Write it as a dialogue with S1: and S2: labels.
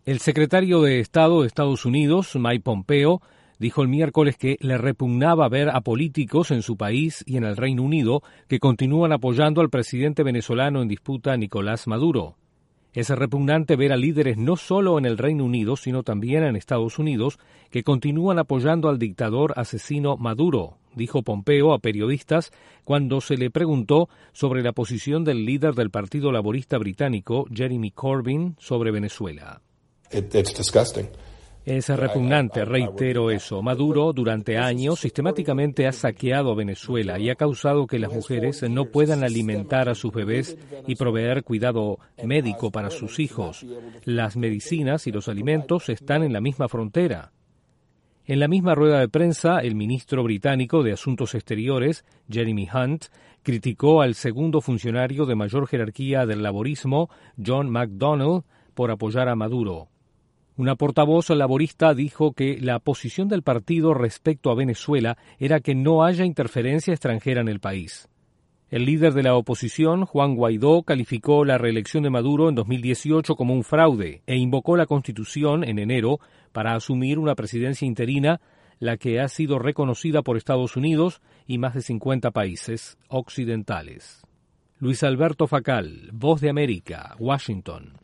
S1: El secretario de Estado de Estados Unidos, Mike Pompeo, dijo el miércoles que le repugnaba ver a políticos en su país y en el Reino Unido que continúan apoyando al presidente venezolano en disputa, Nicolás Maduro. Es repugnante ver a líderes no solo en el Reino Unido, sino también en Estados Unidos, que continúan apoyando al dictador asesino Maduro, dijo Pompeo a periodistas cuando se le preguntó sobre la posición del líder del Partido Laborista británico, Jeremy Corbyn, sobre Venezuela.
S2: It's disgusting.
S1: Es repugnante, reitero eso. Maduro, durante años, sistemáticamente ha saqueado a Venezuela y ha causado que las mujeres no puedan alimentar a sus bebés y proveer cuidado médico para sus hijos. Las medicinas y los alimentos están en la misma frontera. En la misma rueda de prensa, el ministro británico de Asuntos Exteriores, Jeremy Hunt, criticó al segundo funcionario de mayor jerarquía del laborismo, John McDonnell, por apoyar a Maduro. Una portavoz laborista dijo que la posición del partido respecto a Venezuela era que no haya interferencia extranjera en el país. El líder de la oposición, Juan Guaidó, calificó la reelección de Maduro en 2018 como un fraude e invocó la Constitución en enero para asumir una presidencia interina, la que ha sido reconocida por Estados Unidos y más de 50 países occidentales. Luis Alberto Facal, Voz de América, Washington.